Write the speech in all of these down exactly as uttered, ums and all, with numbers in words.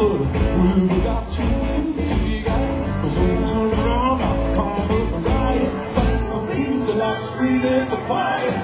but we forgot to figure out. So turn around, I'll come up and riot, fight for peace till I'm screaming for quiet.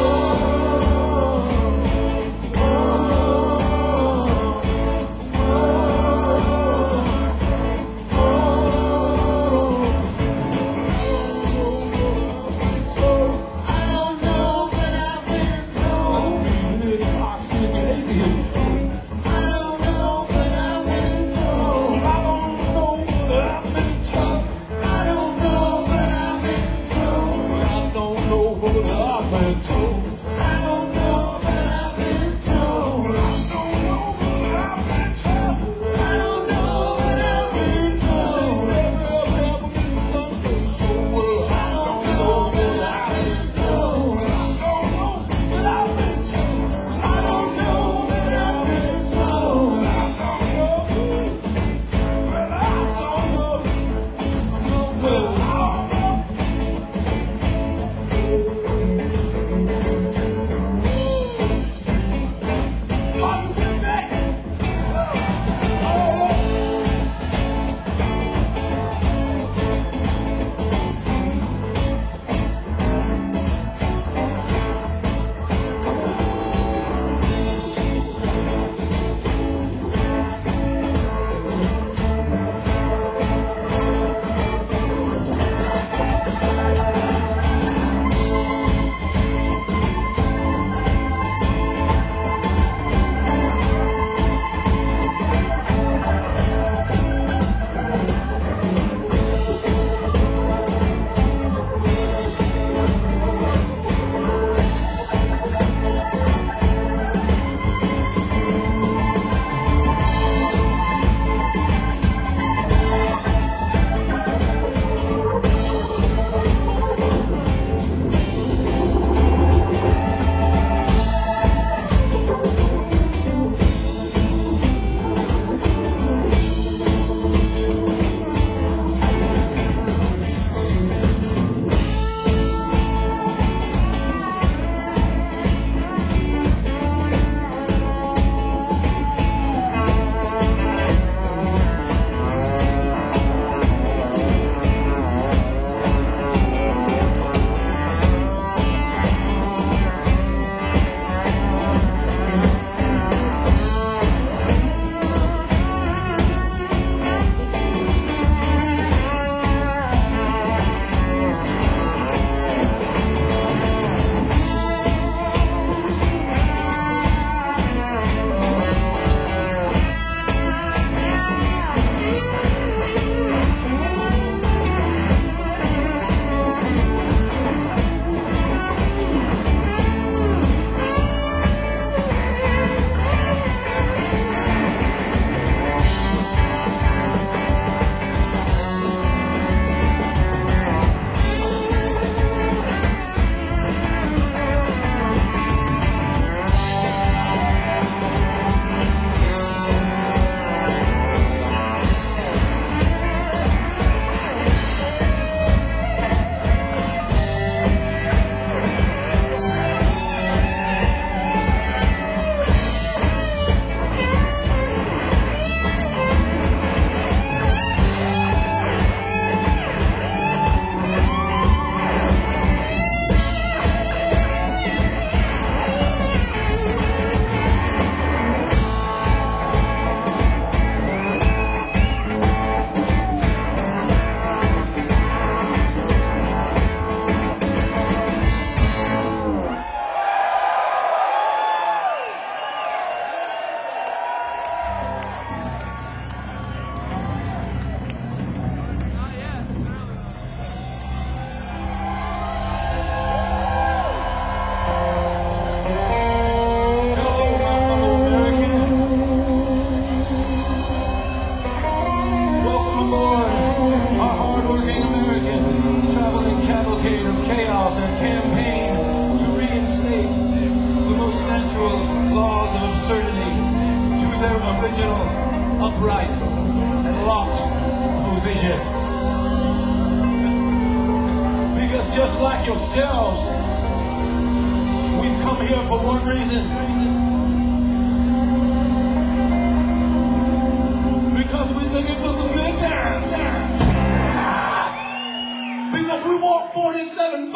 upright and locked positions. Because just like yourselves, we've come here for one reason.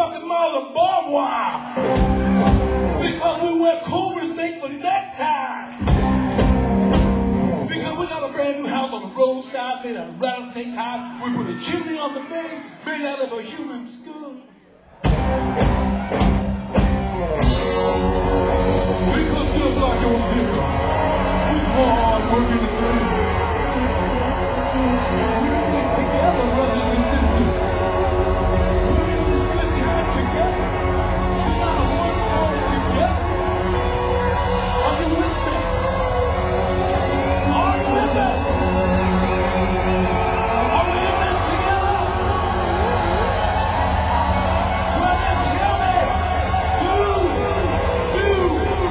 fucking miles of barbed wire. Because we wear cobra snake for necktie. Because we got a brand new house on the roadside made out of rattlesnake hide. We put a chimney on the thing made out of a human skull. Because just like yourself, who's hard working and learning. We're in this together, brothers and sisters. We're in this good time together. We gotta work hard together. Are you with me? Are you with me? Are we in this together? Well, then tell me, who do you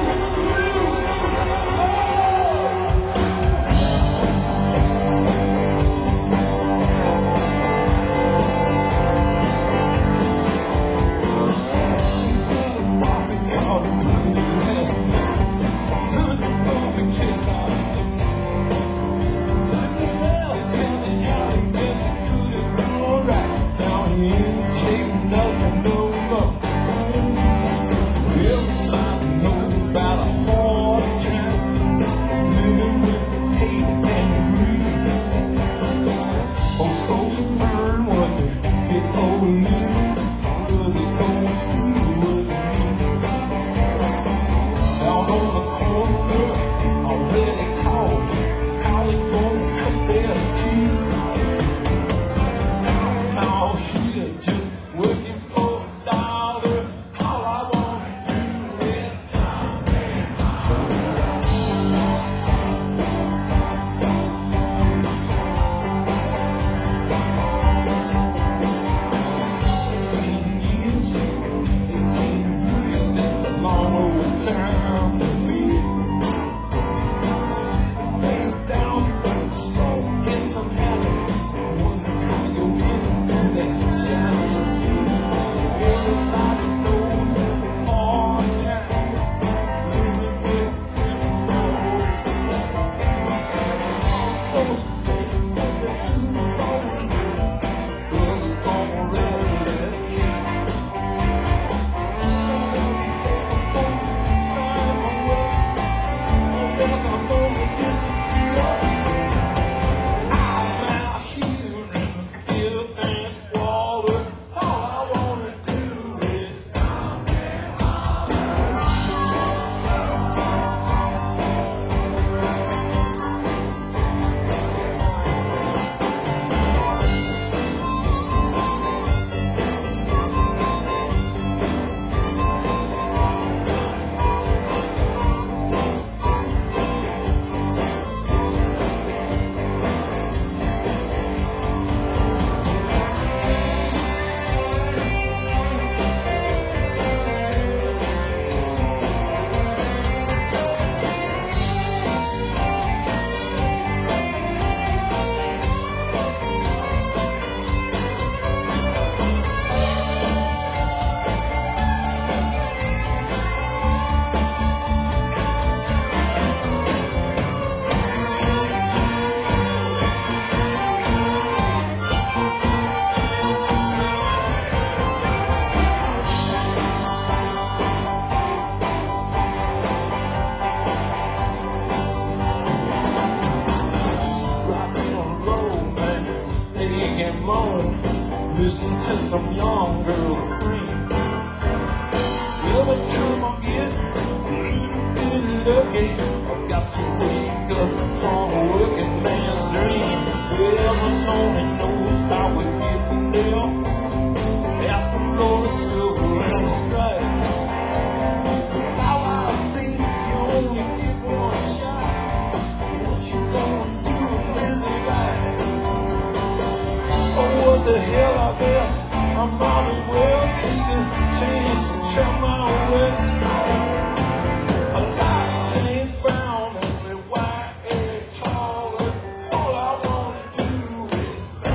listen to some young girl scream. Every time I get a little bit lucky, I've got to wake up from a working man's dream. Heaven only knows how we're getting there. After all the struggle and the strife, now I see you only get one shot. What you gonna do with it right? Oh, what the hell, I guess I might as well take a chance and try my way. A light ain't brown, only white and taller. All I wanna do is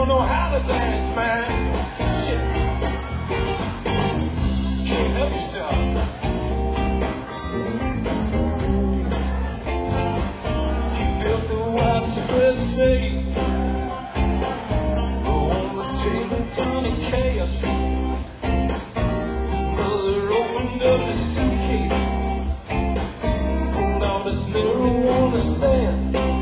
know how to dance, man. Shit. Can't help yourself. He built the widespread stage on the table, Johnny Chaos. His mother opened up his suitcase, pulled out his marijuana stand.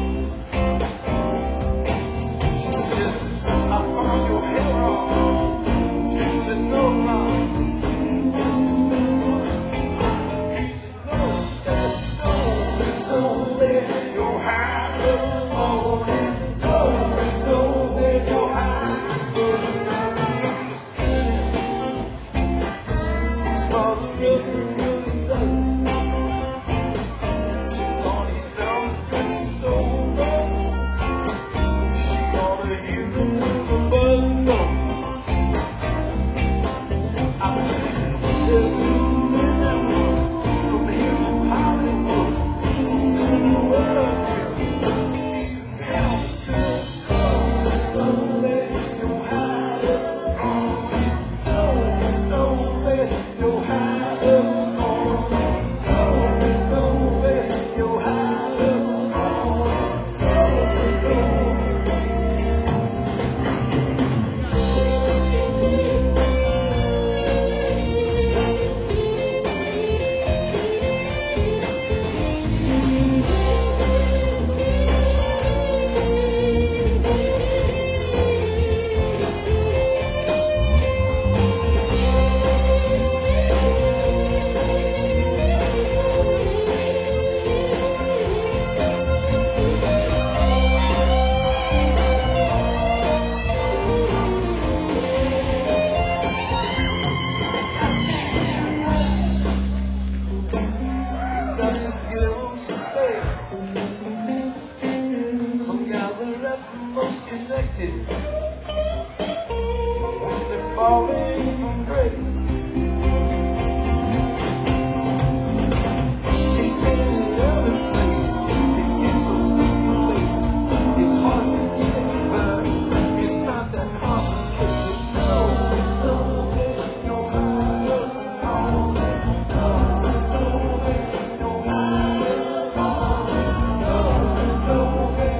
Some guys are at the most connected when they're falling from grace. Chasing another place, it gets so stimulating. It's hard to get, but it's not that complicated. No, there's no way, no higher, no, no, there's no way, no higher, no, no, there's no way.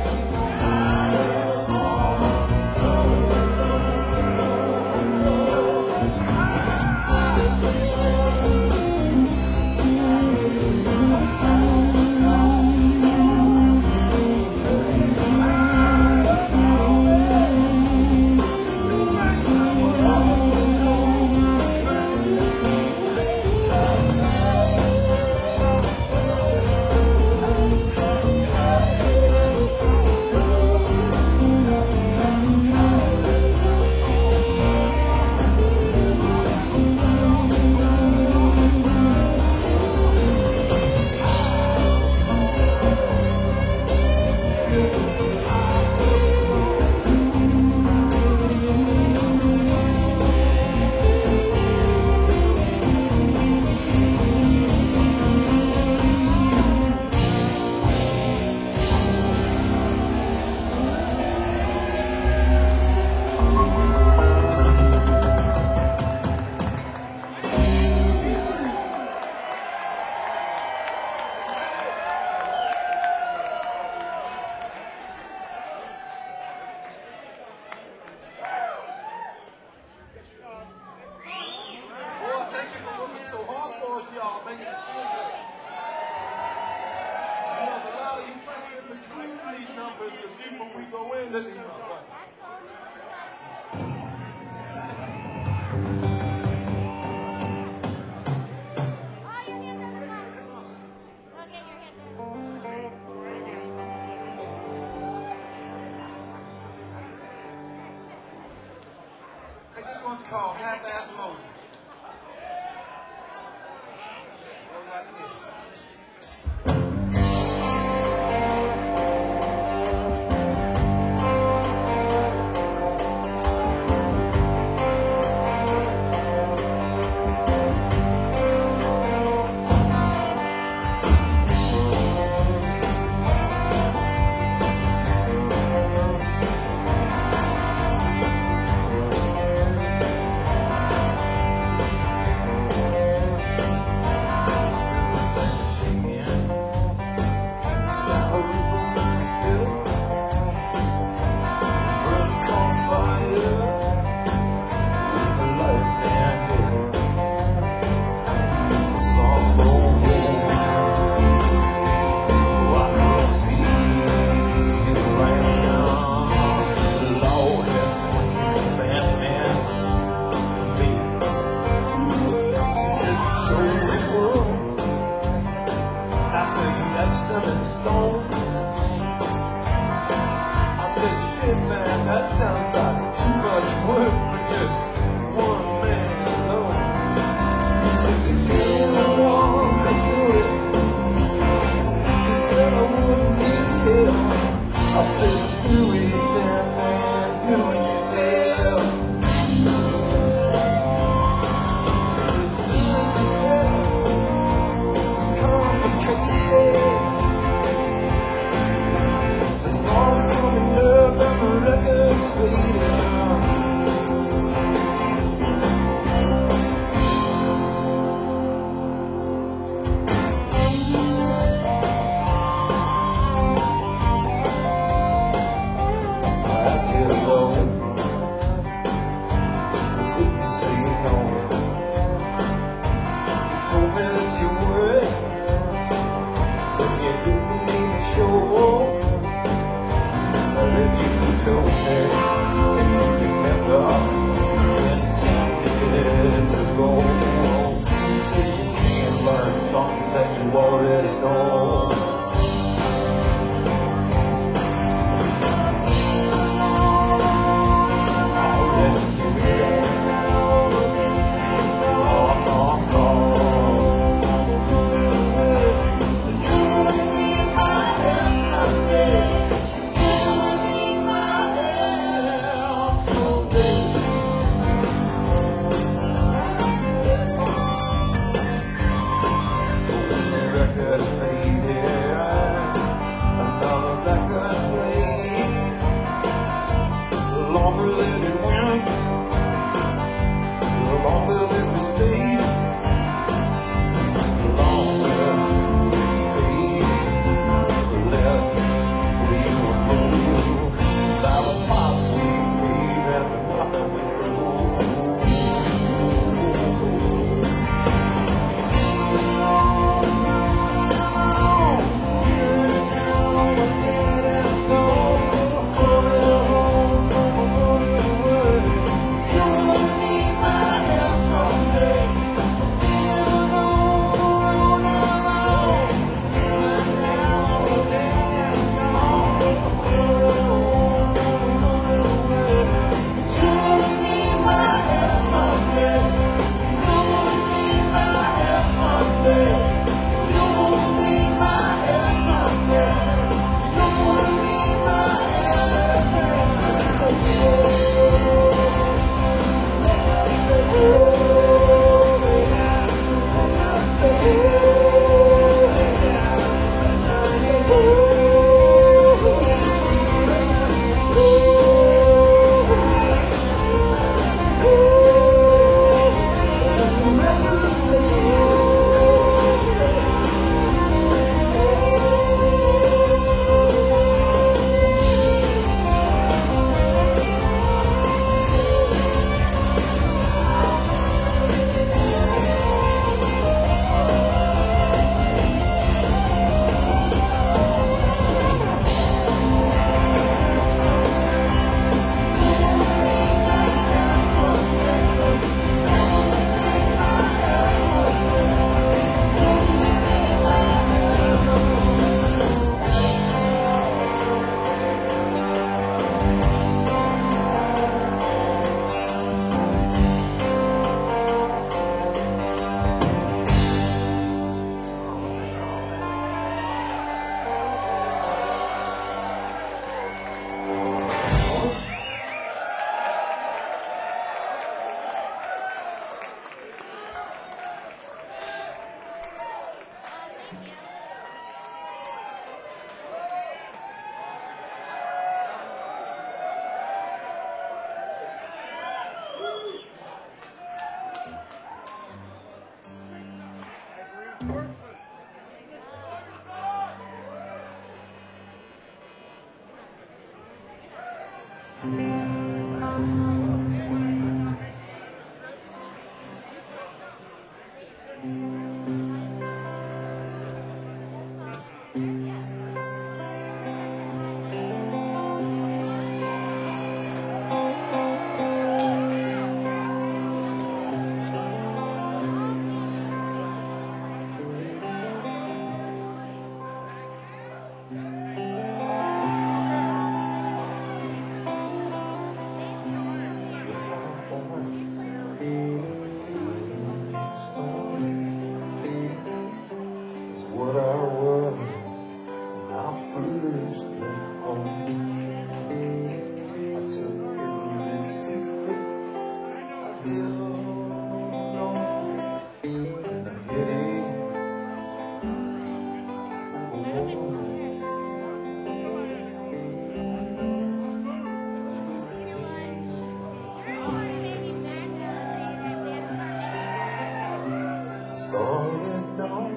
This one's called Half-Ass Moses. Go like this. touched them in stone. I said, shit man, that sounds like too much work for just one man alone. He said, anyone could do it. He said I wouldn't need help. I said, screw it then, man, do it yourself. The song's coming up and the record's fading. Last year ago, was it you say you know? You told me that you would. You didn't even show up. And if you could tell me, and you could never and tell me to go. You say you can't learn something that you already know. Already you know. Oh, oh, oh. The longer that it went, the longer that we stayed, the longer we stayed, the less we would move. By the pot we paid and the nothing went through. What I was when I first left home. I took every secret I built on, and I headed for the wall. Started on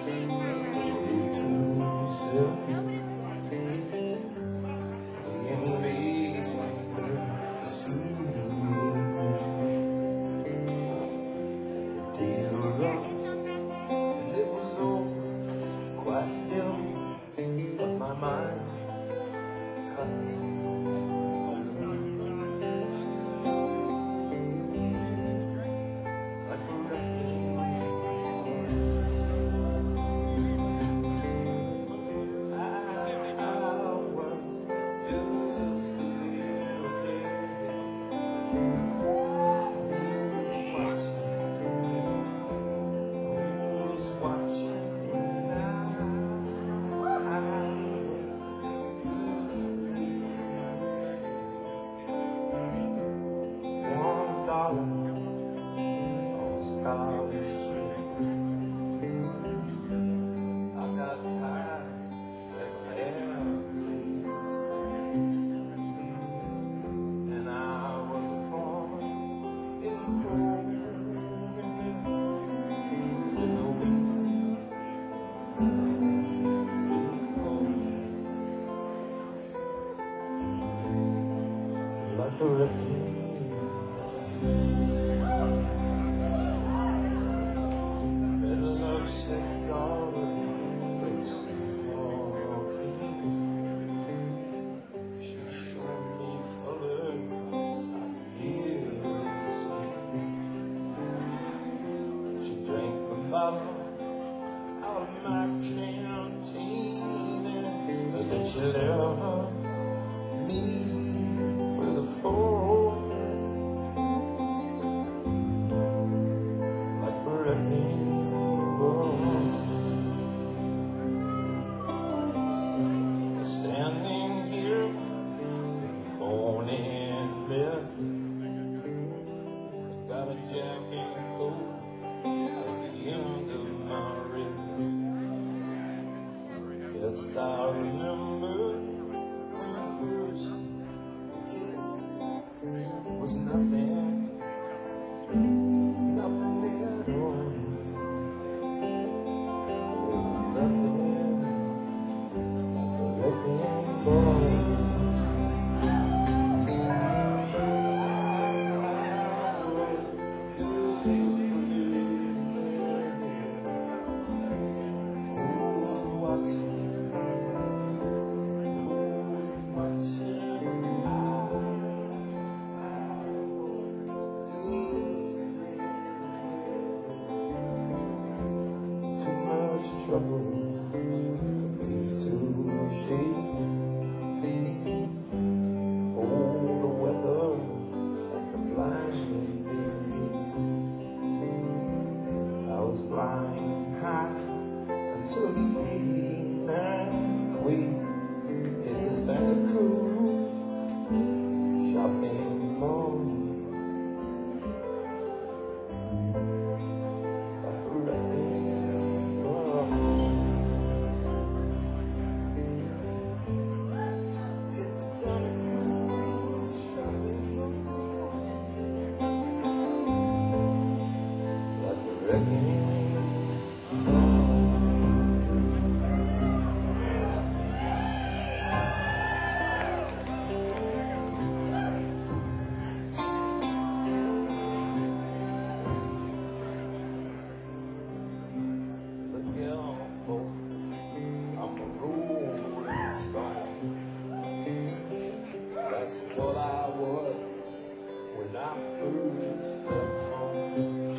like a wrecking middle of Saint Garden with Saint Walking. She showed me color I never seen. She drank the bottle out of my canteen, and then she left me with a floor like a wrecking ball. Standing here in morning mist, I got a jacket and coat at the end of my wrist. Yes, I remember when first we kissed. It was nothing, nothing at all. It was nothing like a wrecking ball. Trouble for me to shake. Oh, the weather and the blinding me. I was flying high until the eighty-nine quake hit the Santa Cruz shopping mall. That's what I was when I first left home.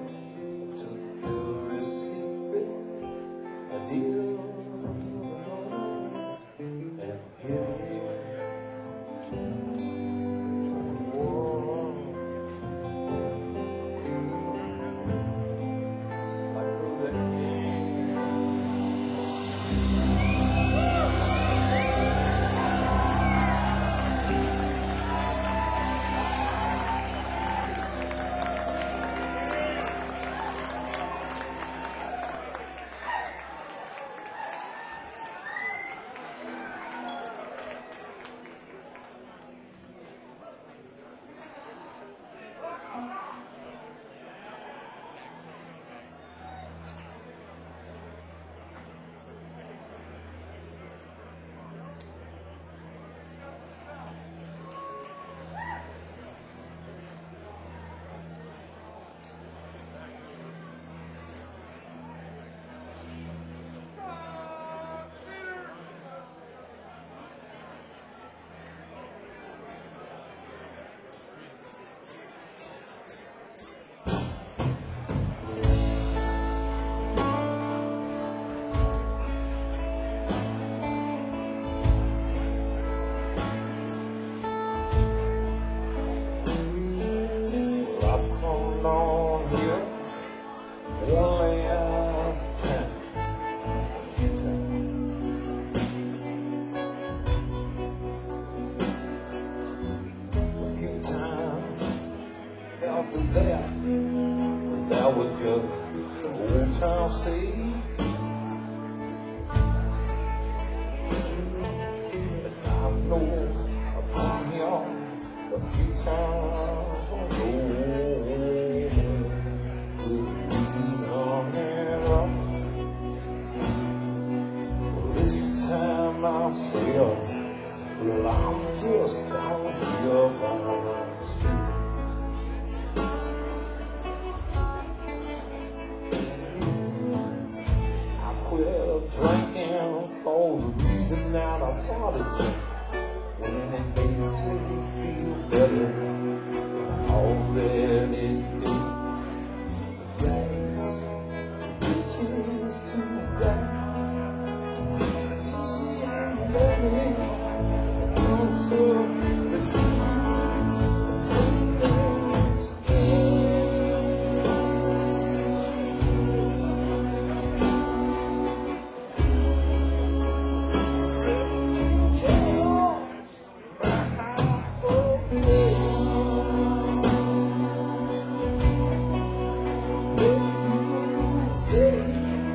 I took every secret I did alone. time for gold. Please on it up. Well, this time I'll stay up. Well, I'm just down here by the street. I quit drinking for the reason that I started drinking. When it makes me feel better than all that it did. To rags, to riches, to rags, to me and money. So the truth, the sentence, rest in chaos, my own way. When you say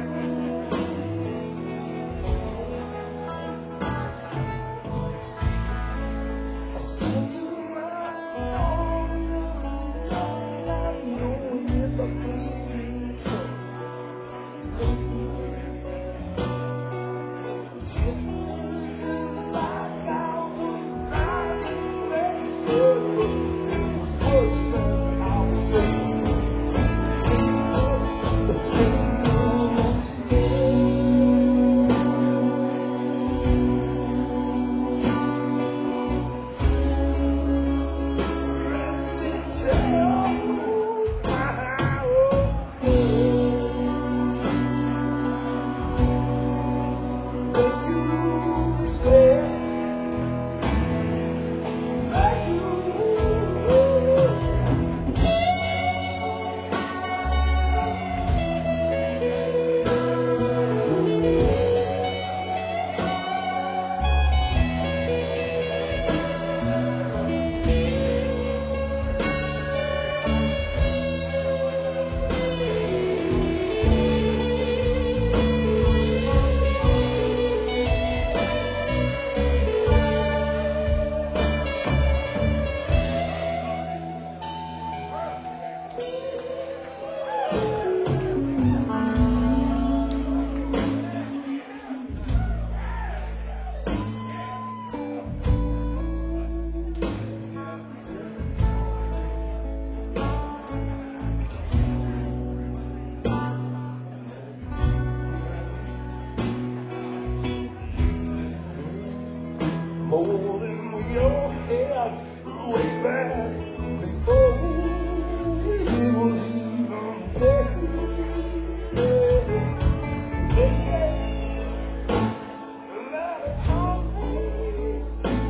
more than we all had way back before it was even baby. They say that it always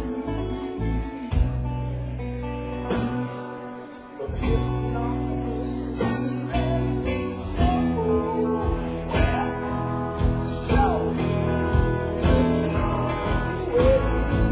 but him not to see that they show well show taking on the way.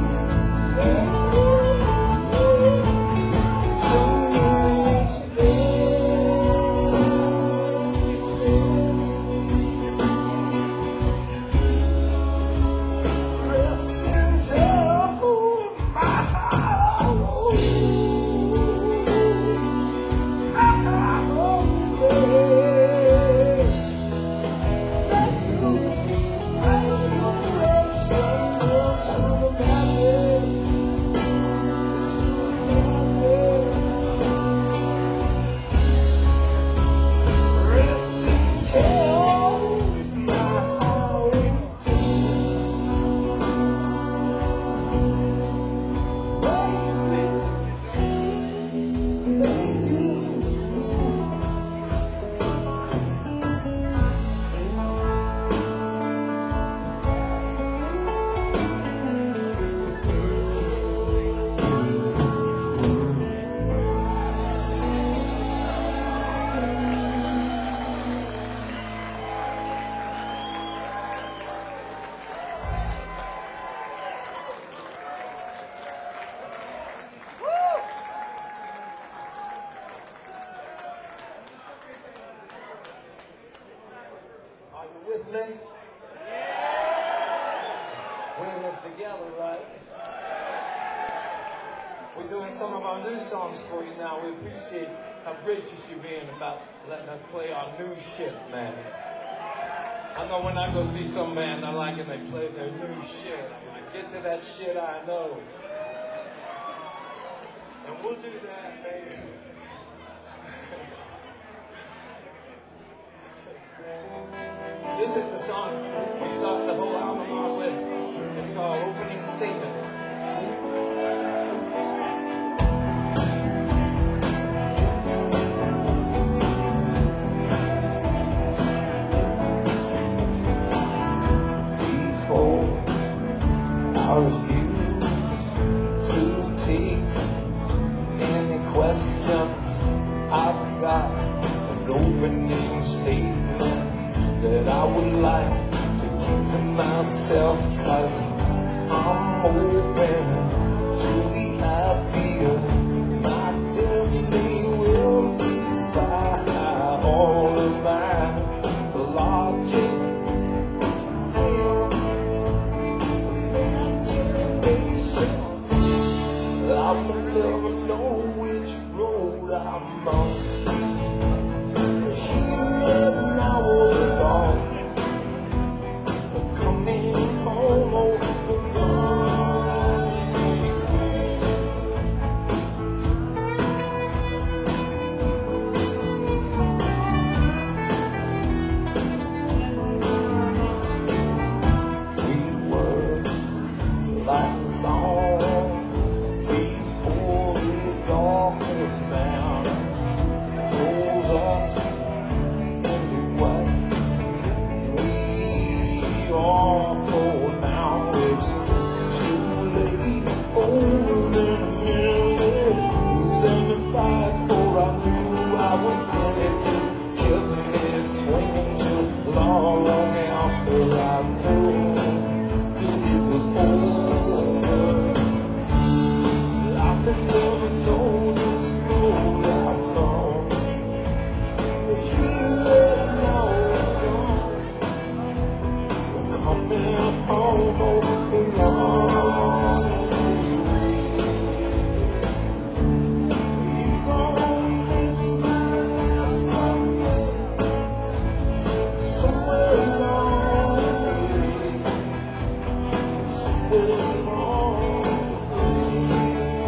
With me? We're in this together, right? We're doing some of our new songs for you now. We appreciate how gracious you're being about letting us play our new shit, man. I know when I go see some band, I like it, they play their new shit. I'm like, get to that shit I know. And we'll do that, baby. This is the song we start the whole album off with. It's called Opening Statement. Before I refuse to take any questions, I've got an opening statement that I would like to keep to myself, cause I'm open to the idea my destiny will defy all of my logic and imagination. I will never know which road I'm on. Here and now all along, coming home over the we were like a song before the darkened down, froze us into what we are for now. It's too late, older than a minute, losing the fight, for I knew I was in it. Kept me swinging too long, long after I knew that it was over. I could never know this road I'm on. But here and now I'm coming home over the long way. You gon' miss my laugh somewhere, somewhere along the way, somewhere along the way.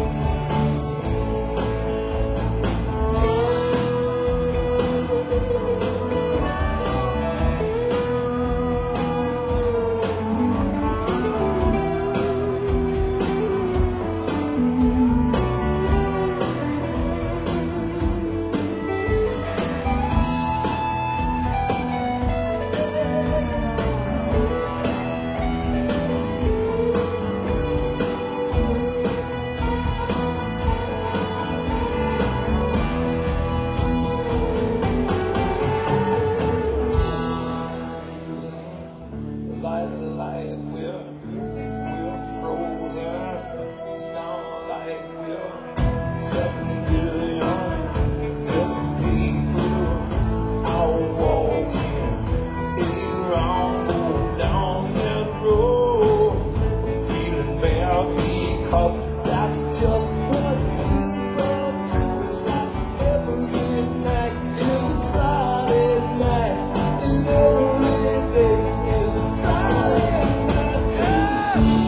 Light, light, we're, we're frozen. Sound like we're seven billion different people out walking around, going down that road. We're feeling bad because that's just what people do. It's like every night is a Friday night, and every day is a Friday night.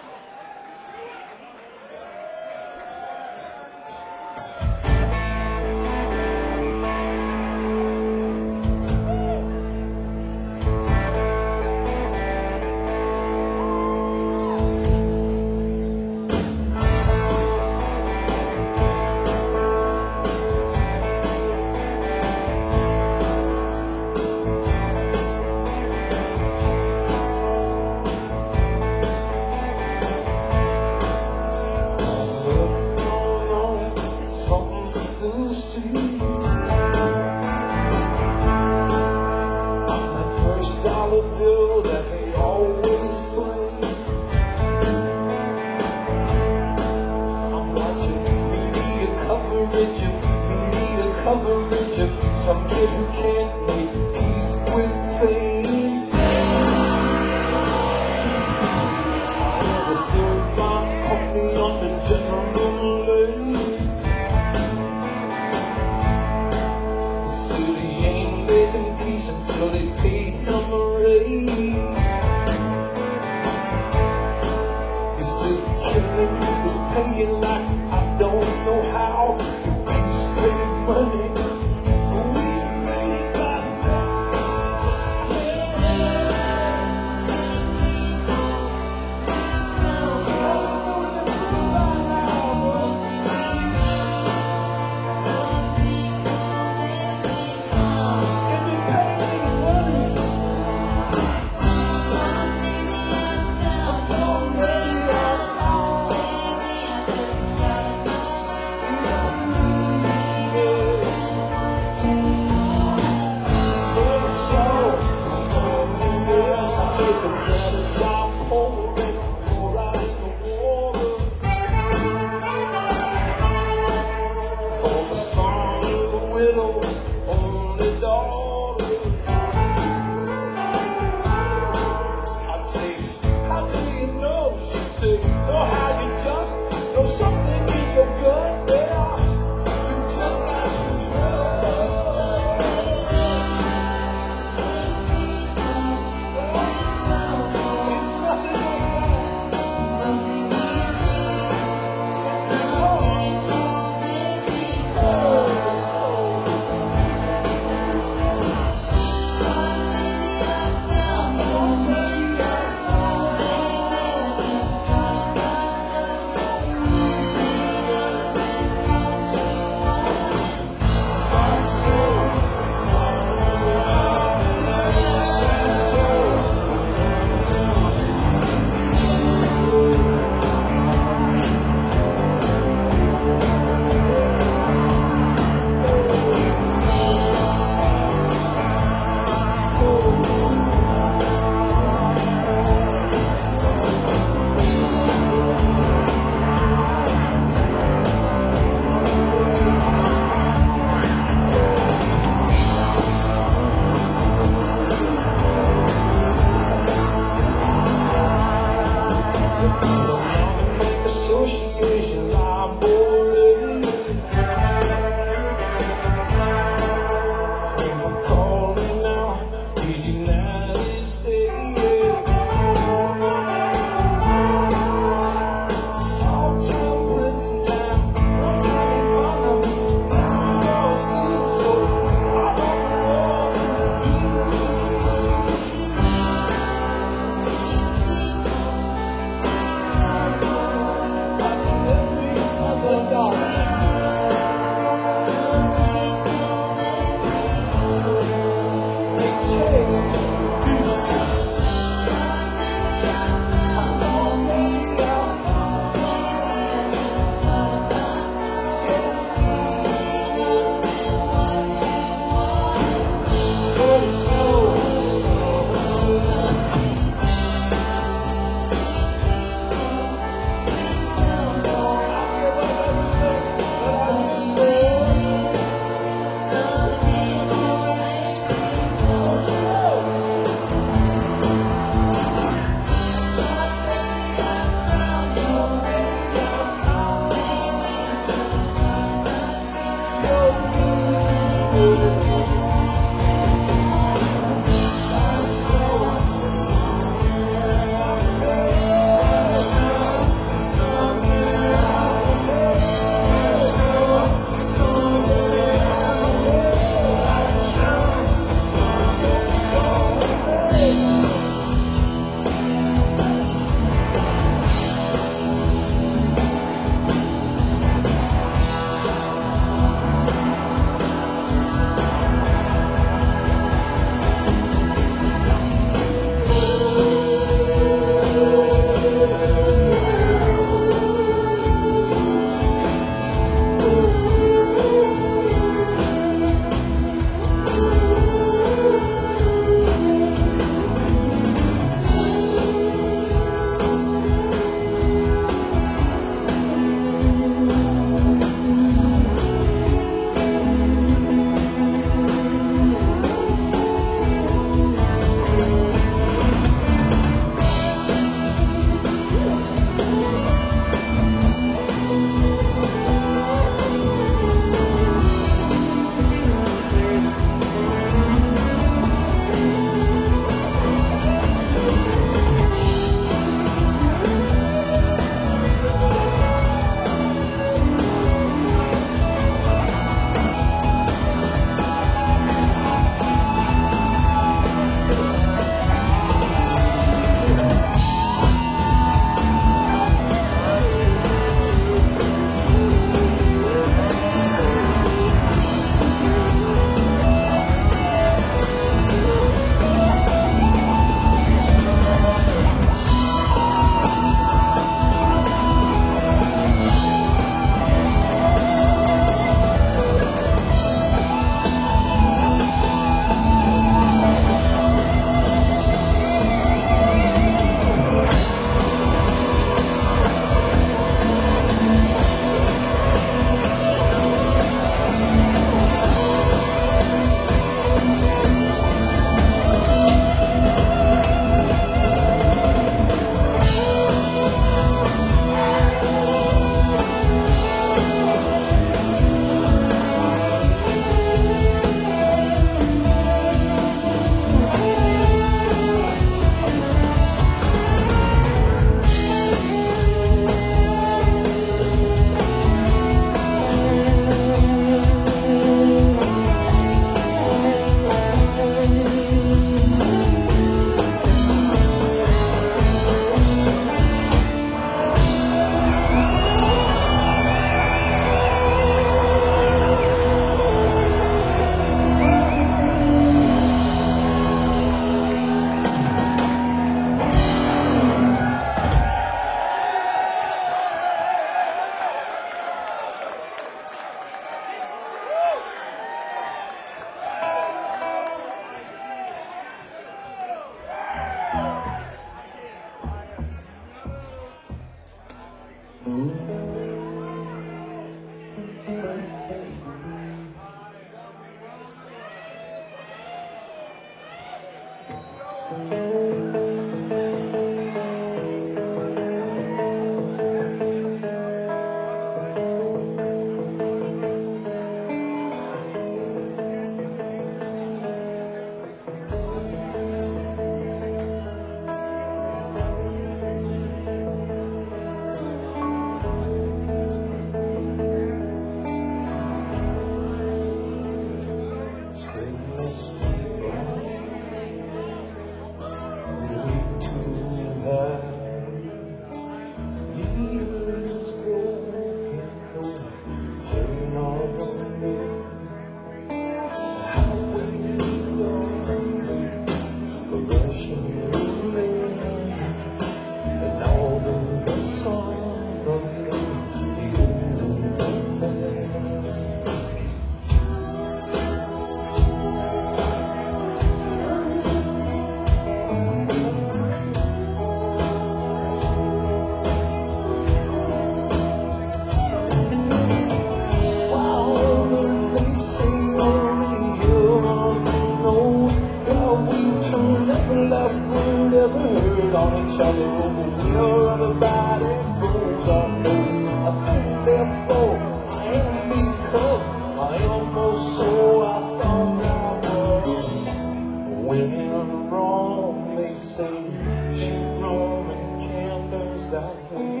Last word ever heard on each other over where everybody goes. I know I think therefore I am because I am more so I thought I was. When in wrong they say she Roman candles that way.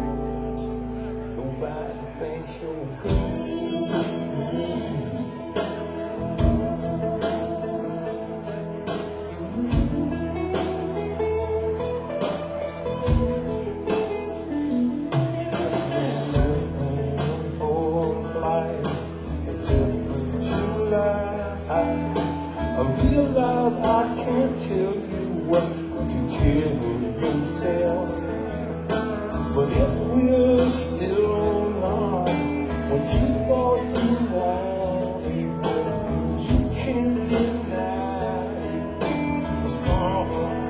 Nobody thinks you're good. I realize I can't tell you what to tell yourself, but if we're still on what you thought you wanted, you can't deny something.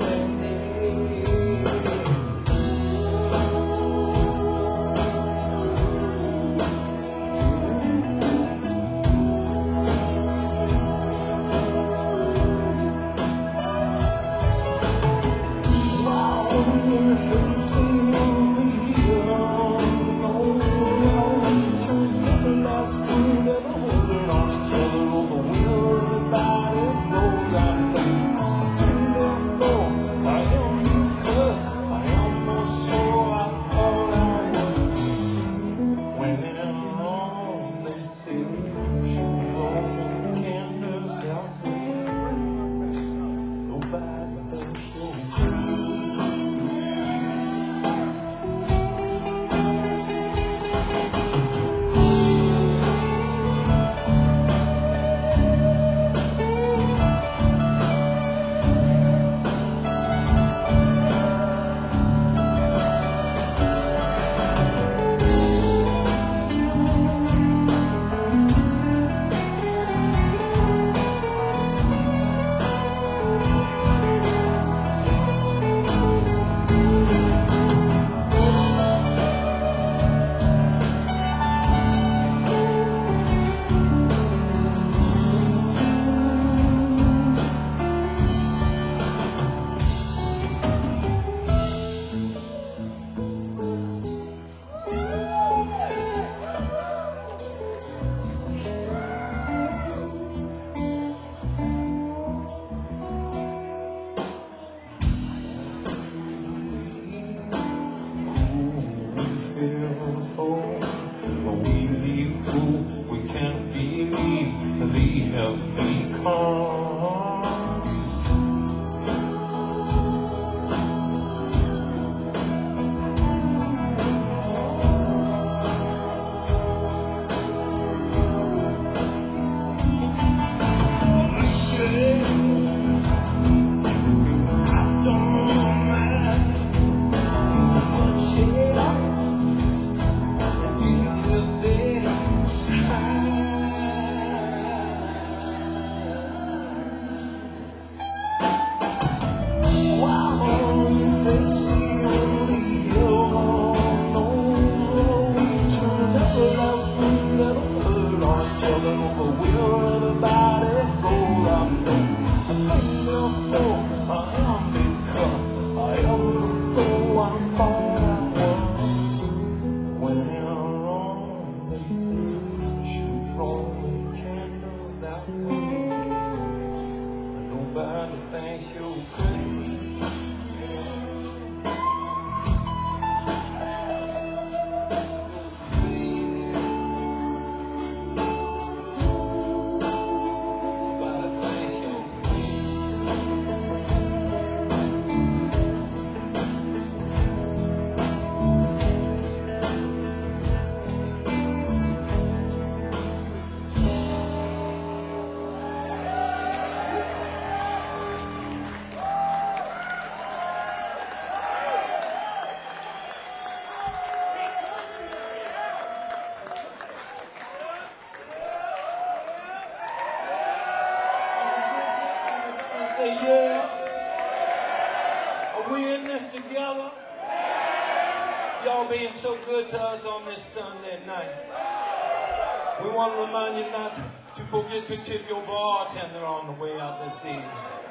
We in this together. Y'all being so good to us on this Sunday night. We want to remind you not to forget to tip your bartender on the way out this evening.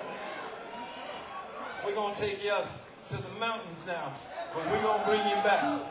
We're going to take you up to the mountains now, but we're going to bring you back.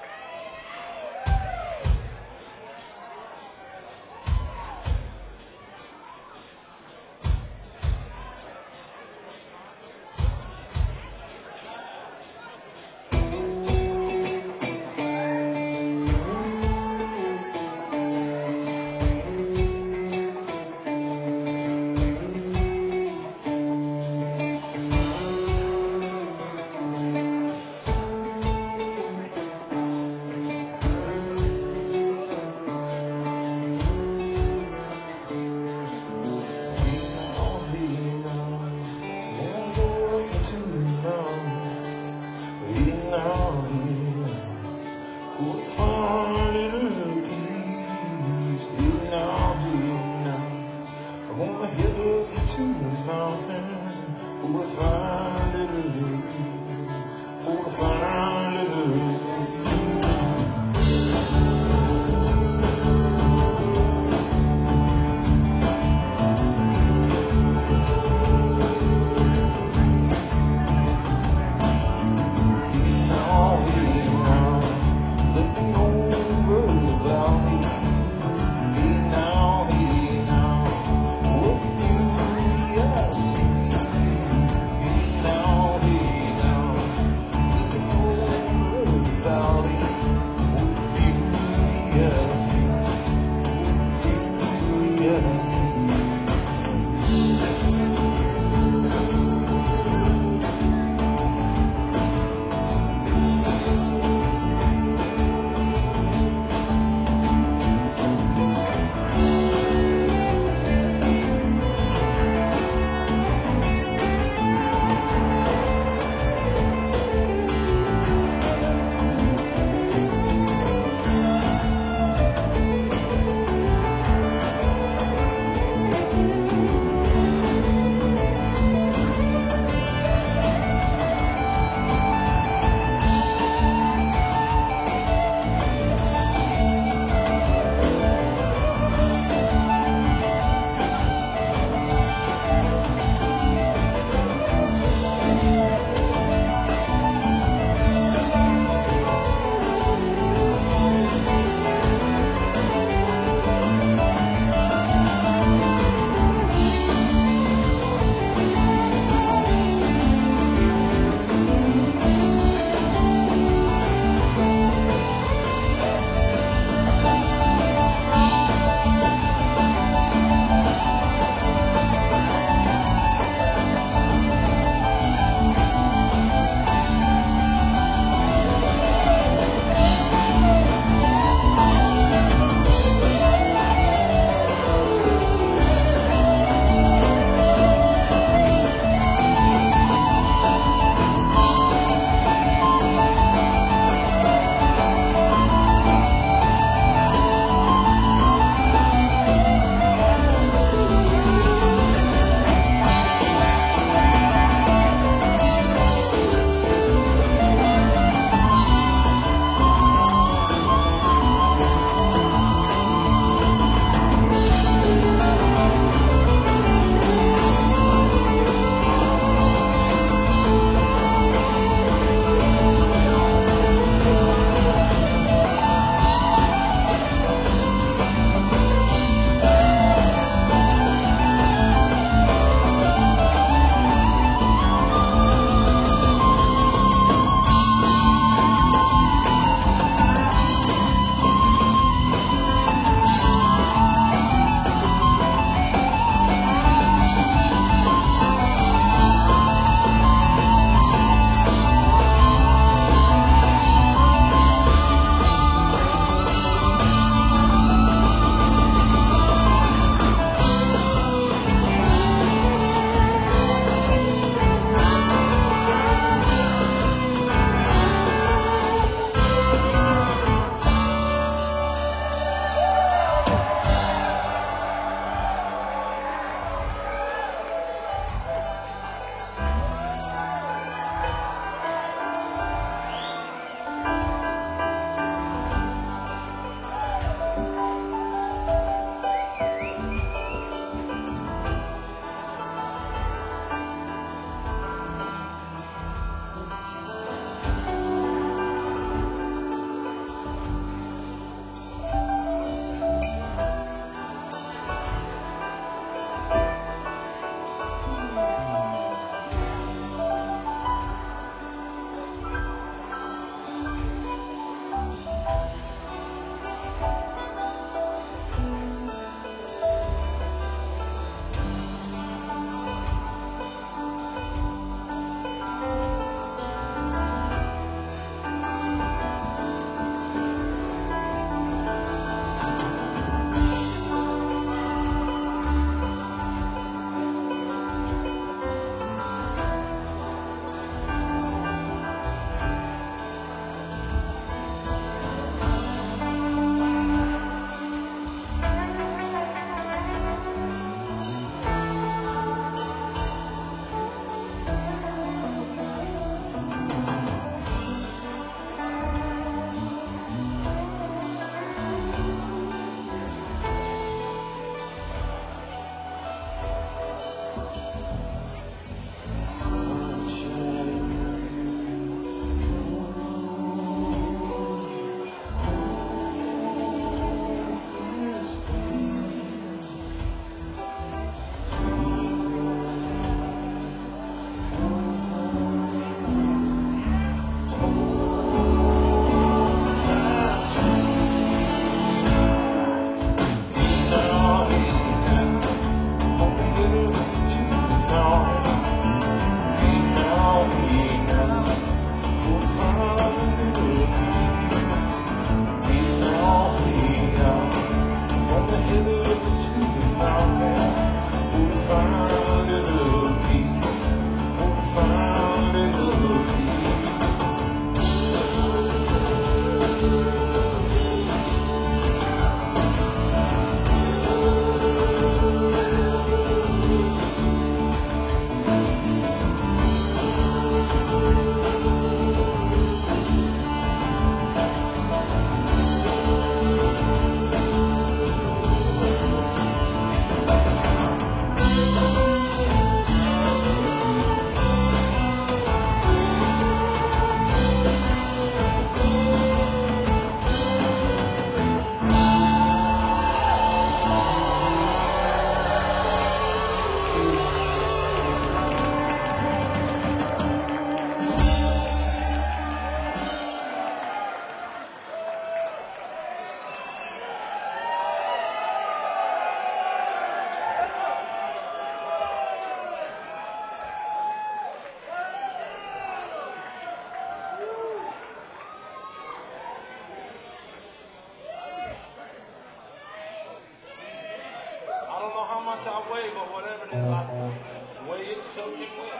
dropping it like the way it's soaking wet.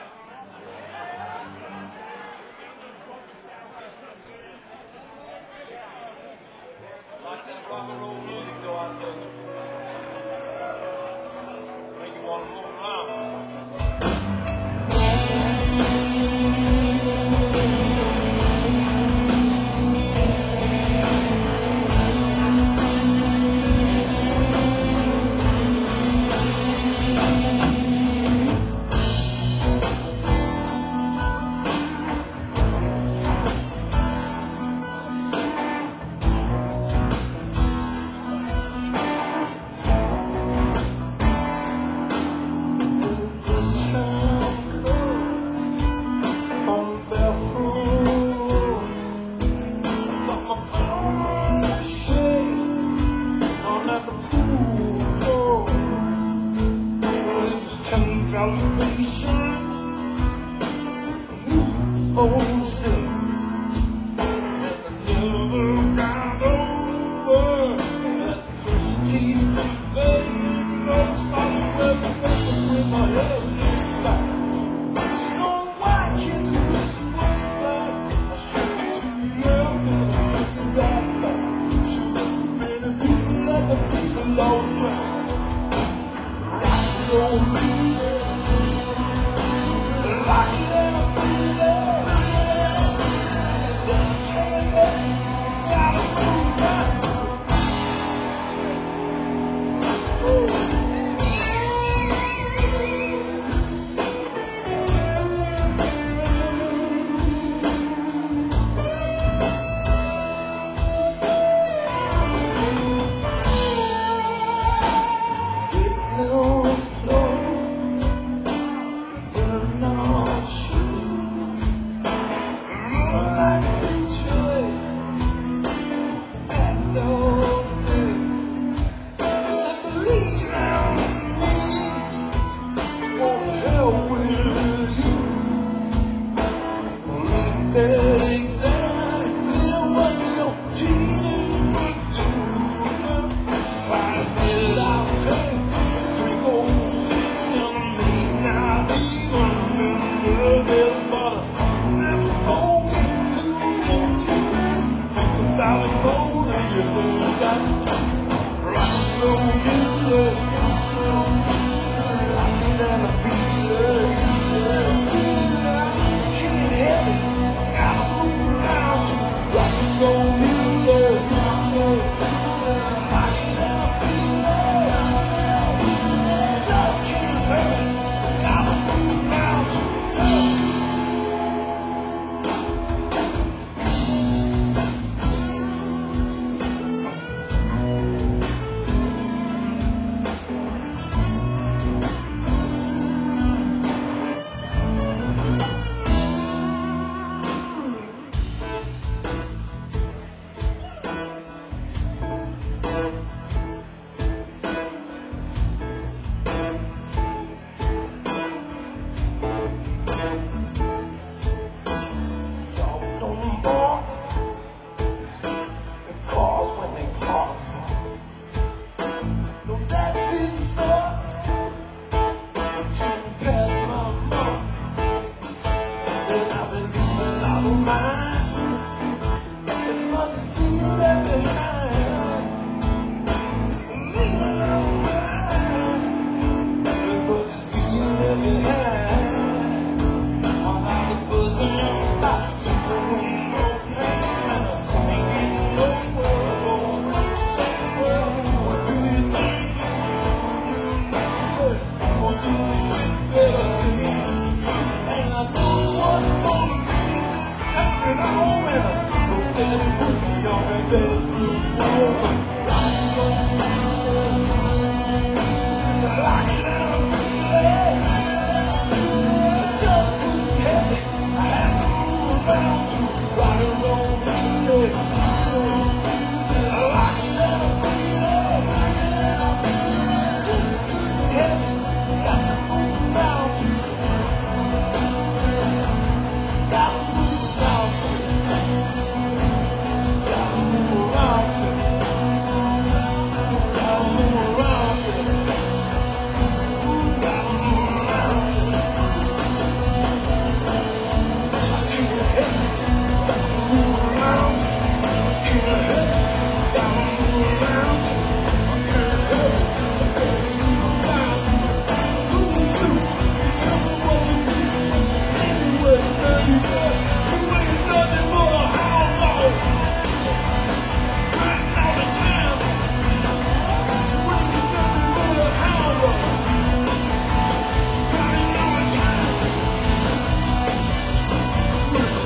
Like that rock and roll music go out there. Make you want to move around. Oh, say, and I never got over that first taste of fame. That's not where with my head slipped back. Snow White can't do this much back. I should have too young and I should have right back. Should have been a people like a people lost track. Rock and roll music, like it and I feel it.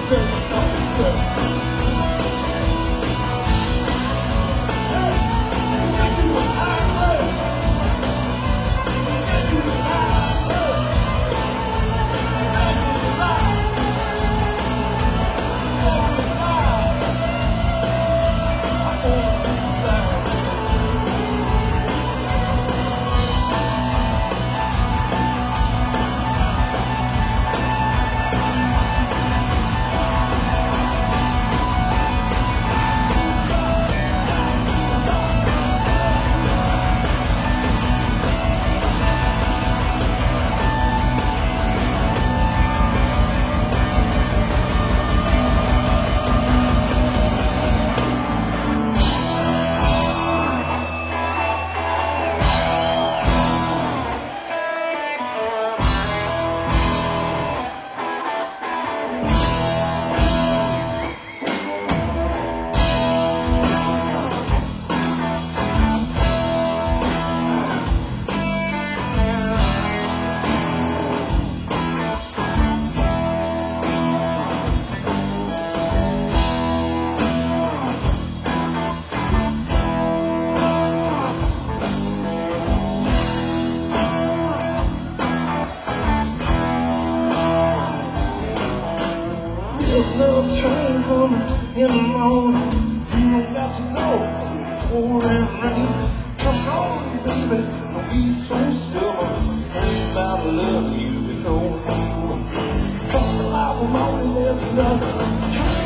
Little train coming in the morning. You don't got to know pour and rain. Come on, baby, don't be so stubborn. Ain't about love you before you. Come out the morning, there's nothing.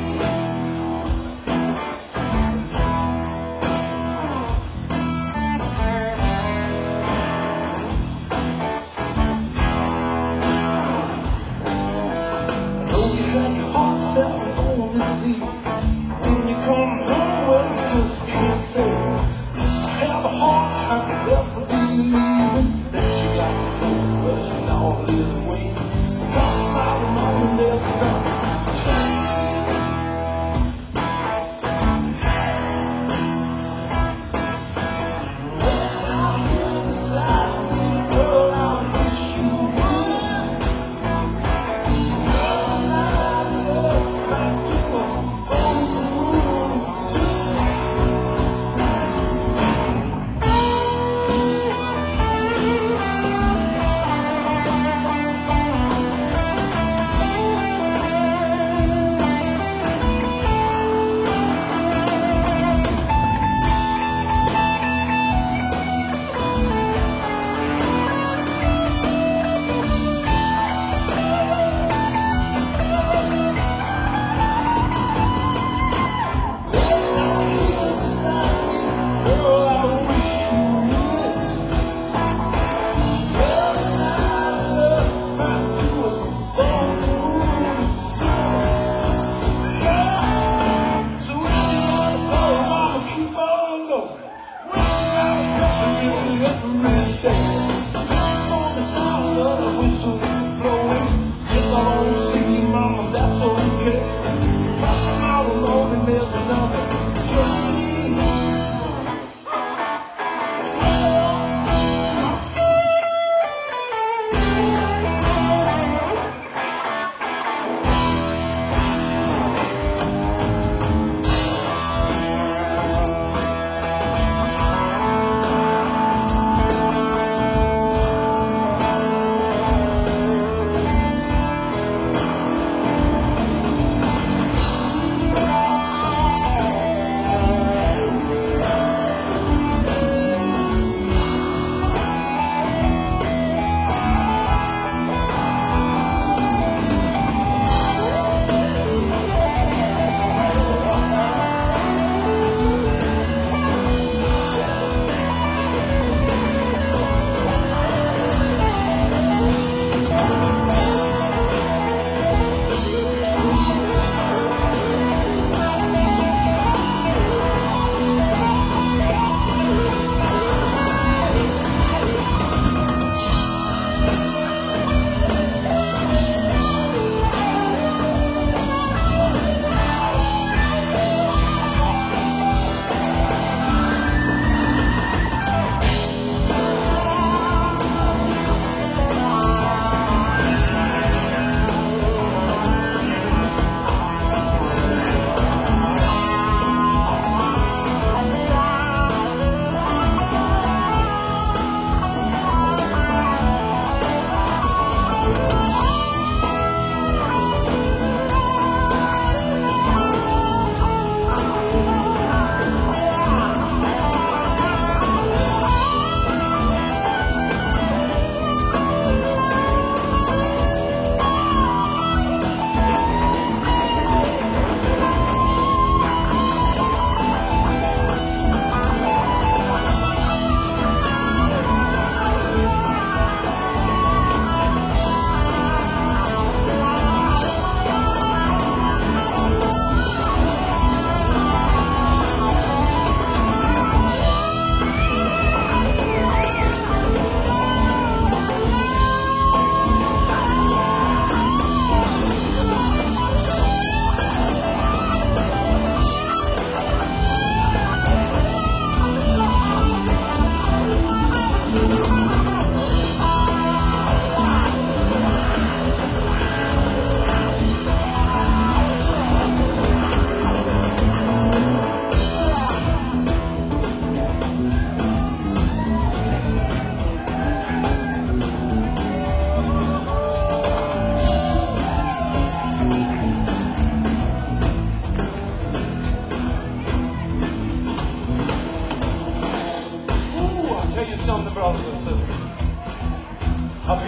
When you come home, well, you just can't say. I have a hard time ever believing that you got to go rushing all this way. Come out the morning, there's nothing.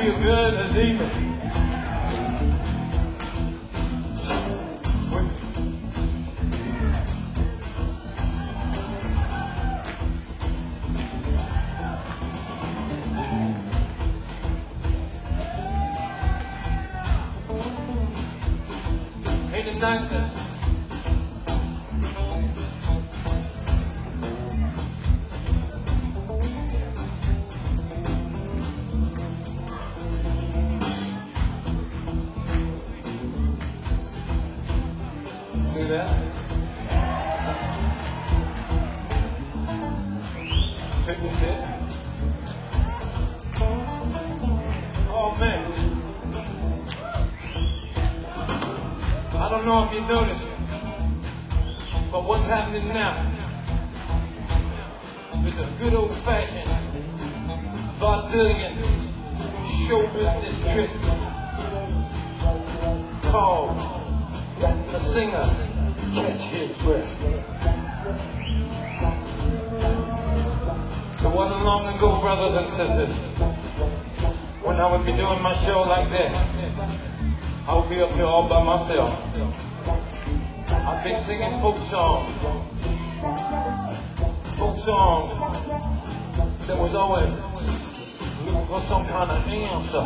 feel good this evening. Ain't it nice to see that? Fixed it. Oh man. I don't know if you noticed, but what's happening now is a good old-fashioned vaudevillian show business trick called the singer catch his breath. It wasn't long ago, brothers and sisters, when I would be doing my show like this. I would be up here all by myself. I'd be singing folk songs. Folk songs that was always looking for some kind of answer.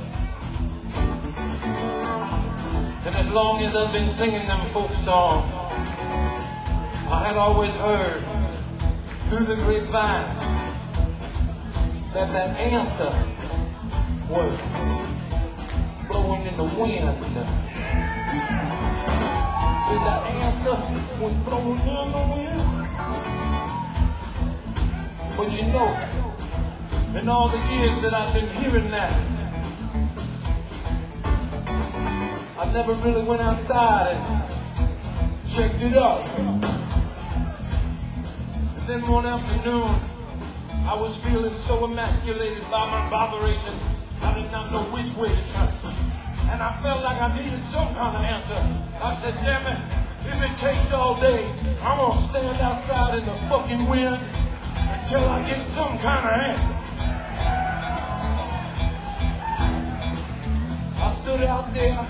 And as long as I've been singing them folk songs, I had always heard through the grapevine that that answer was blowing in the wind. See, that answer was blowing in the wind. But you know, in all the years that I've been hearing that, I never really went outside and checked it out. And then one afternoon, I was feeling so emasculated by my botherations, I did not know which way to turn. And I felt like I needed some kind of answer. I said, damn it, if it takes all day, I'm gonna stand outside in the fucking wind until I get some kind of answer. I stood out there,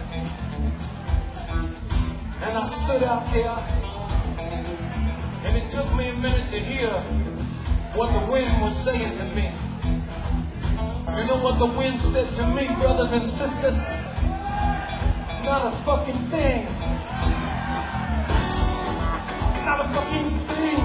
and I stood out there, and it took me a minute to hear what the wind was saying to me. You know what the wind said to me, brothers and sisters? Not a fucking thing. Not a fucking thing.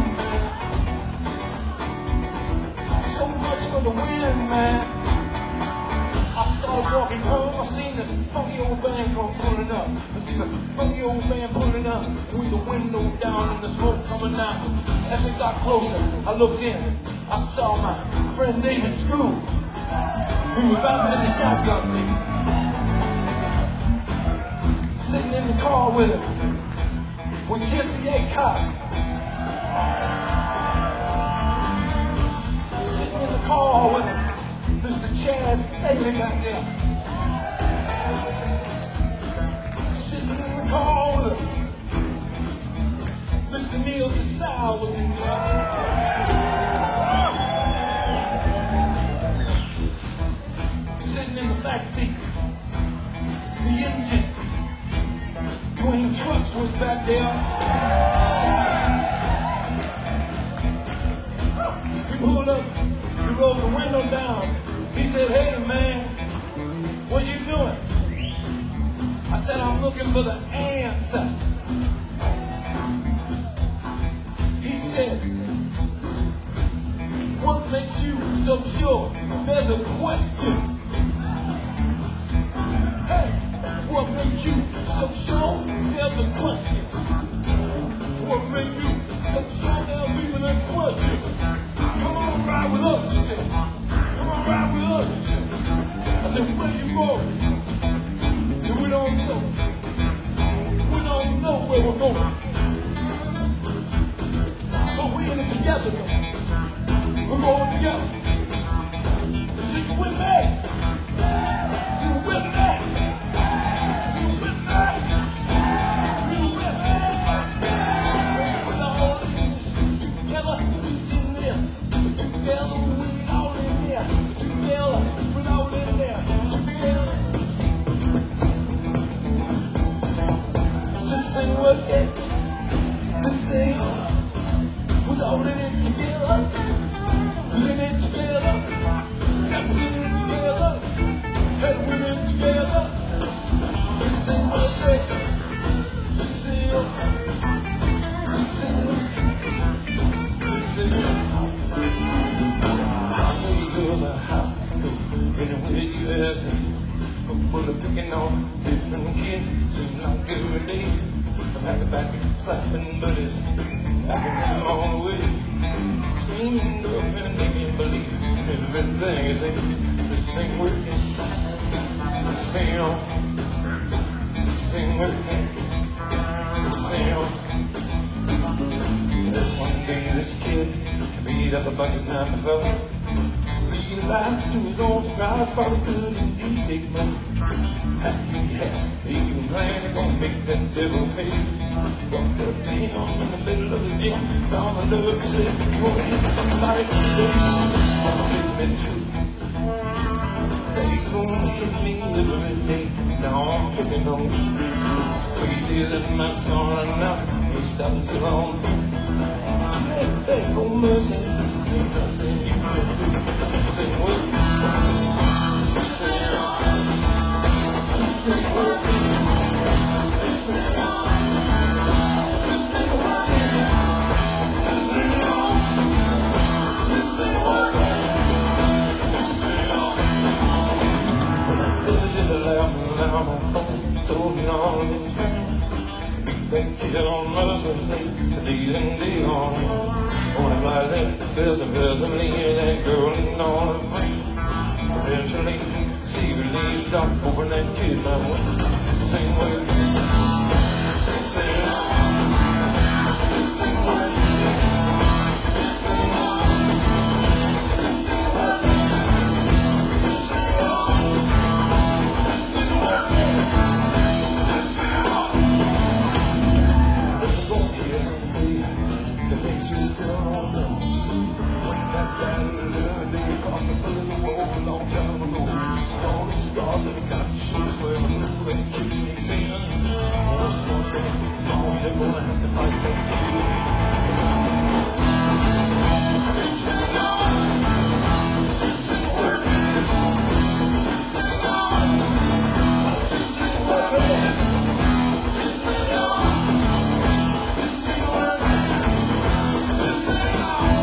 So much for the wind, man. I started walking home, I seen this funky old van come pulling up. I seen the funky old van pulling up with the window down and the smoke coming out. As we got closer, I looked in. I saw my friend David Scrooge, who was out in the shotgun seat, sitting in the car with him, with Jesse Aycock. Sitting in the car with him, Mister Chad Staley back there. Sitting in the car with him, Mister Neil DeSalle was in there. Sitting in the back seat, the engine, Dwayne Trucks was back there. He pulled up, he rolled the window down. He said, hey man, what you doing? I said, I'm looking for the answer. He said, what makes you so sure there's a question? Hey, what makes you so sure there's a question? What makes you so sure there's even a question? Come on, ride with us, he said. Come on, ride with us, he said. I said, where you going? And we don't know. We don't know where we're going. But we're in it together, though. We're going together. He said, you with me? You with me? You with me? You with me? We're all in this together, in there. Together, we're all in there. Together, we're all in there. ain't working. This ain't we're all in it together. We're in it together. And we're in it together. And we're in it together. This ain't working. This ain't this ain't this ain't I know you go to the house anywhere you ask. But I'm picking on different kids, seem like every day. I'm happy back, slapping buddies, I can have them all the way. Screaming girlfriend, they can't believe everything you say. This ain't working, this ain't on, this ain't working, this ain't on. Then one day this kid beat up a bunch of time before. He lied to his own surprise, probably couldn't he take money. He has, he was planning gonna make that devil pay. Walked up to him in the middle of the gym, found a look, said, you wanna hit somebody today? Wanna hit me too? They gonna hit me every day. Now I'm picking on you. Crazy that my son enough, he stopped until I'm through. Too late to beg for mercy, ain't nothing you can do. This ain't working. This ain't this ain't working. This ain't this ain't working. This ain't on. This ain't working. This ain't on. Well, that baby just allowed me down on phone, told me all of his friends. Beat that kid on Mother's Day, the day and day on. On a flight that there's a cousin leaving that girl and all her friends. Eventually, see release, stop over that kid my way. This ain't working. This ain't this ain't working. This ain't this ain't working. This ain't this ain't working. This ain't on. Let's go here and see the things you still don't know. When that daddy lived, they crossed the blue wall a long time ago. All the stars that we got to show where we move and keep sneaks in. All the stars that we know they're gonna have to fight that kid. This ain't on. This ain't working. This ain't on. This ain't working. This ain't on. This ain't working. This ain't on.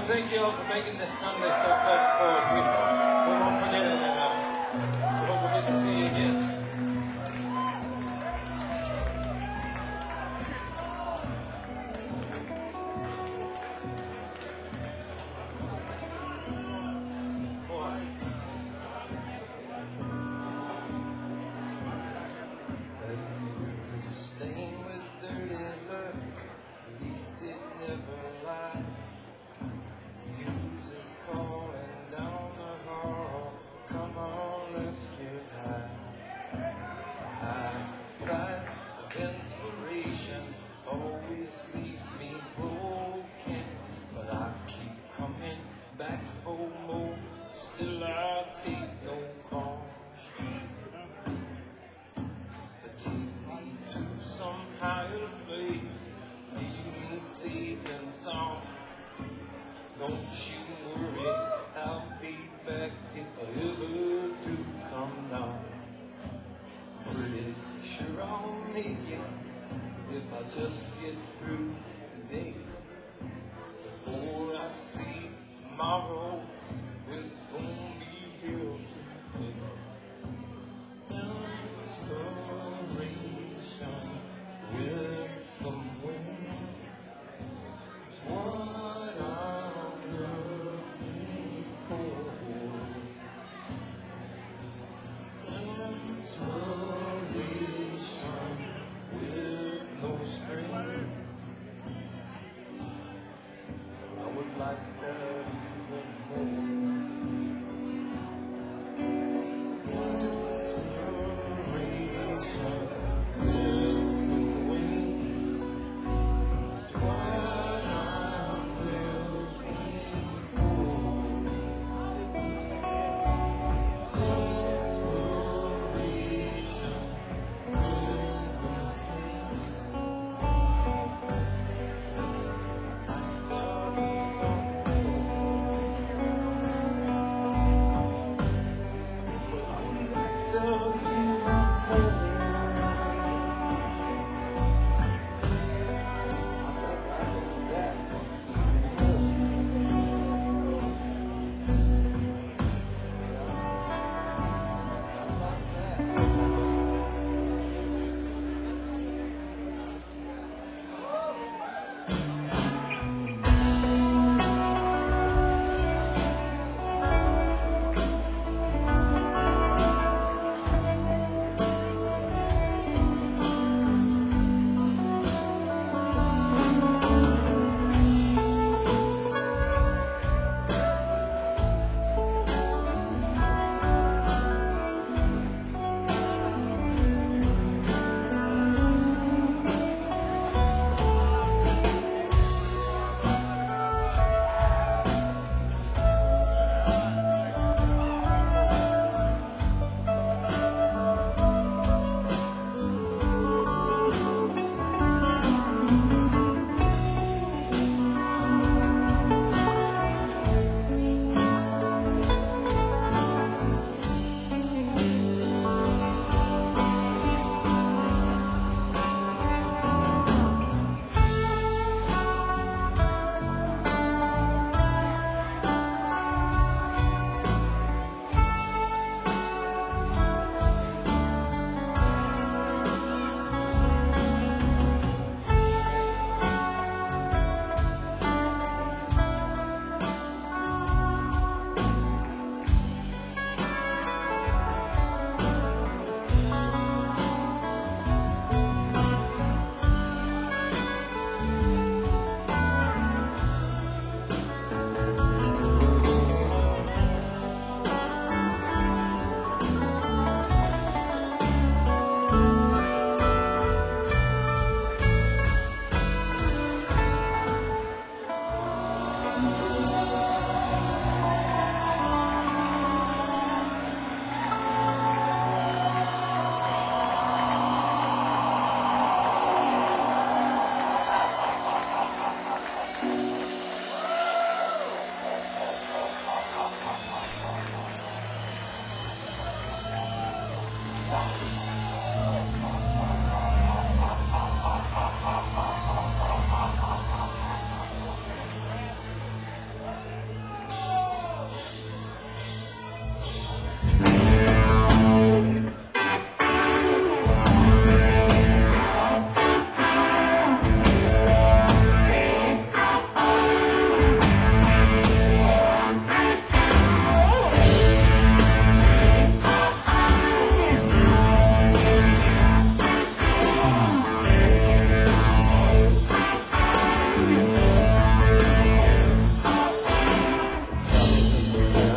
to thank you all for making this Sunday so special for us. We, we won't forget it, and uh, we hope we get to see you again. Boy. And you're staying with dirty birds, at least it's never lied. Music's calling down the hall, come on, let's get high. High price of inspiration always leaves me broken, but I keep coming back for more, still I take no caution. But take me to some higher place, leave me safe and sound. Don't you worry, I'll be back if I ever do come down. Pretty sure I'll make it if I just get through today. Before I see tomorrow,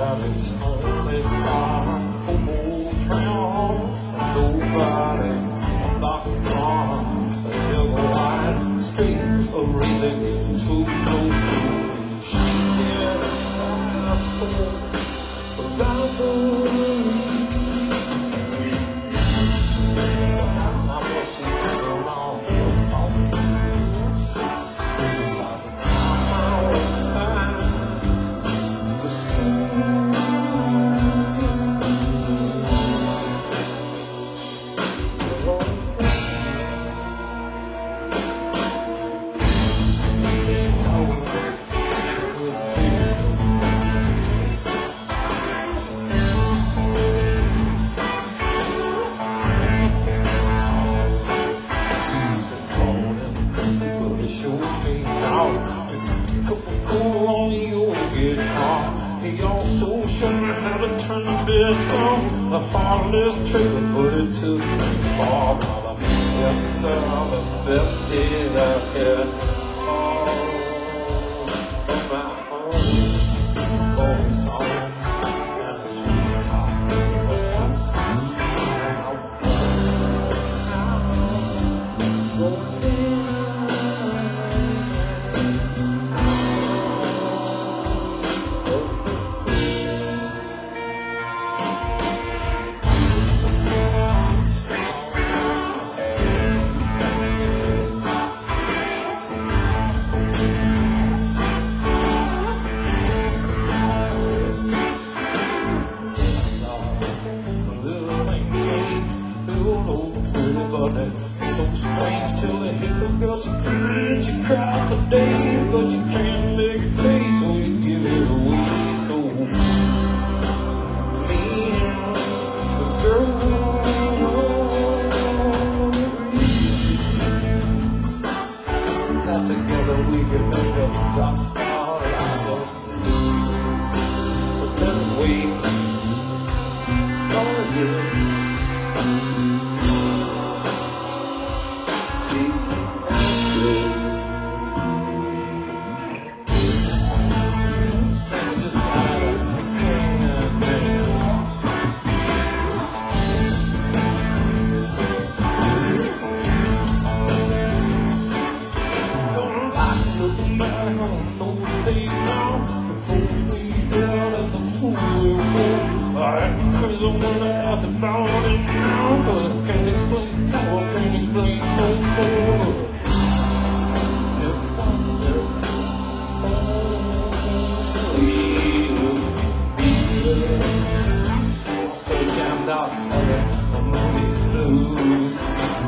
It's only far from old town. Nobody knocks on a yellow wide street, a razor to no food. She gets around the he also showed me how to turn the bed on the heartless trailer, but it took me far. But I'm after all the best day I had all of my own. Oh, it's all and a sweetheart, but sometimes so strange till the hit the girl, she pretty, she cried for days, but you can't make it pay, so you give it away. So me and the girl got together, we could make a rock star out but then we oh yeah. Cause I'm gonna have to bound it now, but I can't explain, no, I can't explain no more. So damn out, I'm gonna lose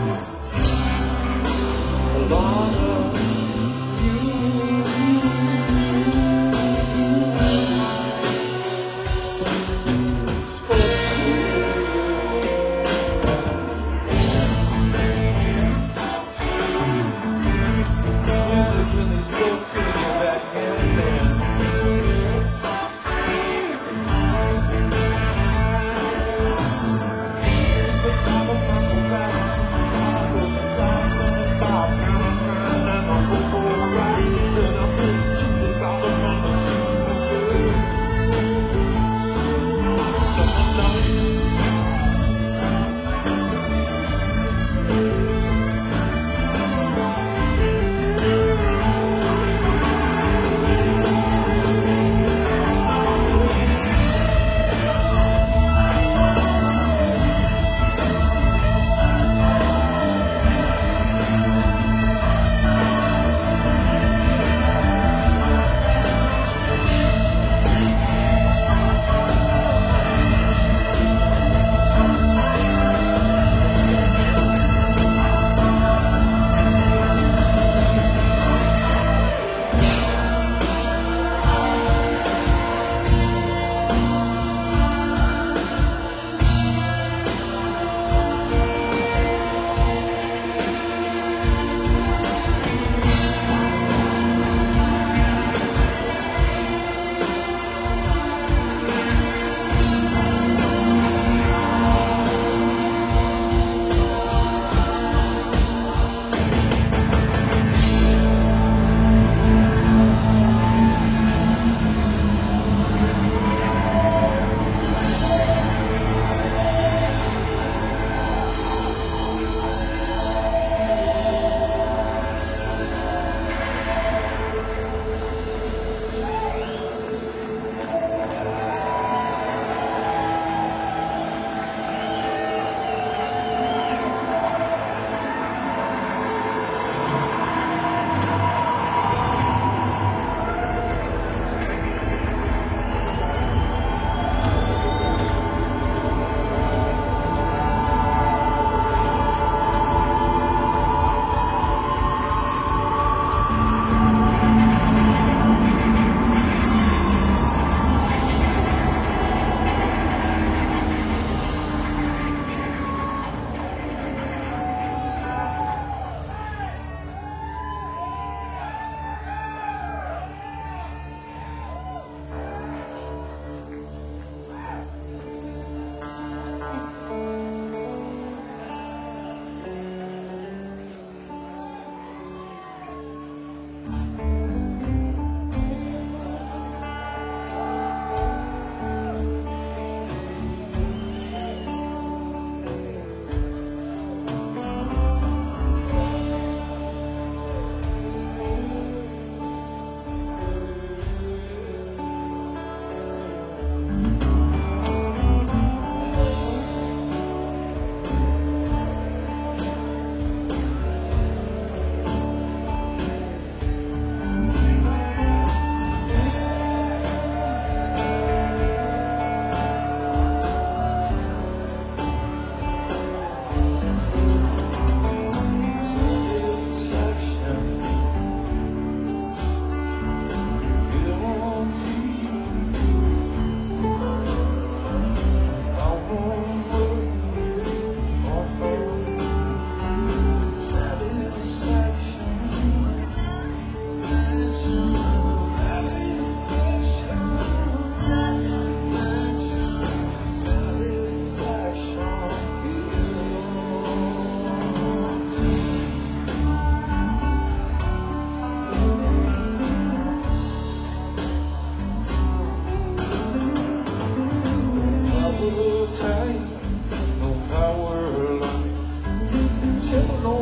a lot of you.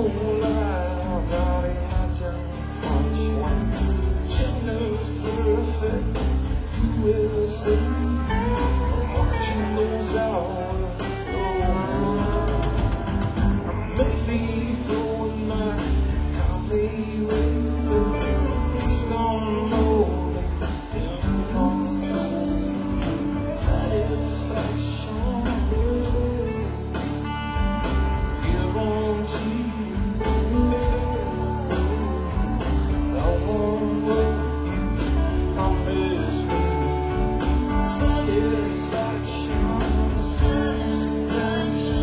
lie about imagine punch one. Chimney surface, you will see. Watching those hours go on. Maybe through my comedy window, please don't know him control. Satisfaction, guarantee. I want what you promised me. Satisfaction, satisfaction,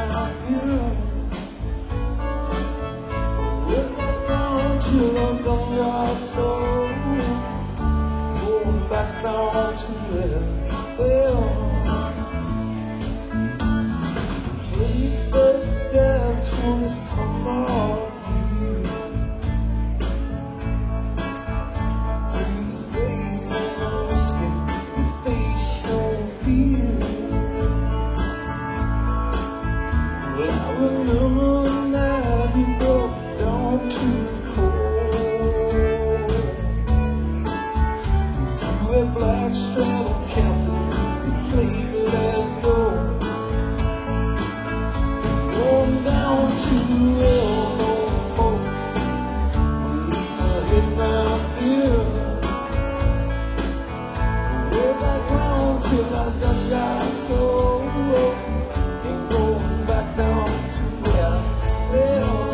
my fear. Will I run till I'm gone out so? Going back down to where, well. Played back down twenty some odd years. Through the faith and honesty, you face your fear. Well, I remember the night you broke down to the core. You had black straddle captain, you played let go. Going down to the elbow, I hit my fear. Well, I ground till I done got so low. Ain't going back down to where I fell.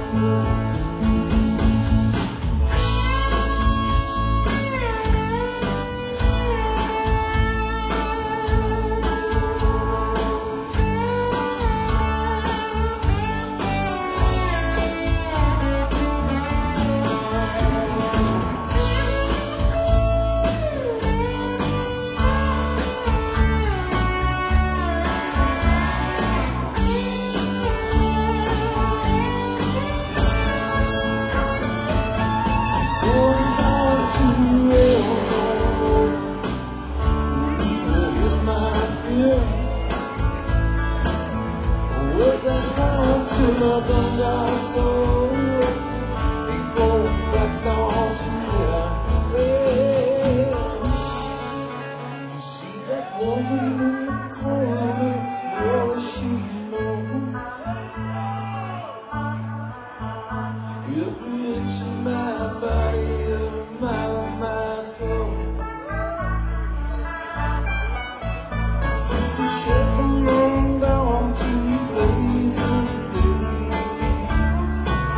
Going down to the elbow, you hit my fear. Well, that down till I done got so low. Ain't going back down to where I fell. You see that woman in the corner, what does she know? You're reaching my body, a mile of my throat. Just to shake them on down to blazing day.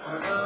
another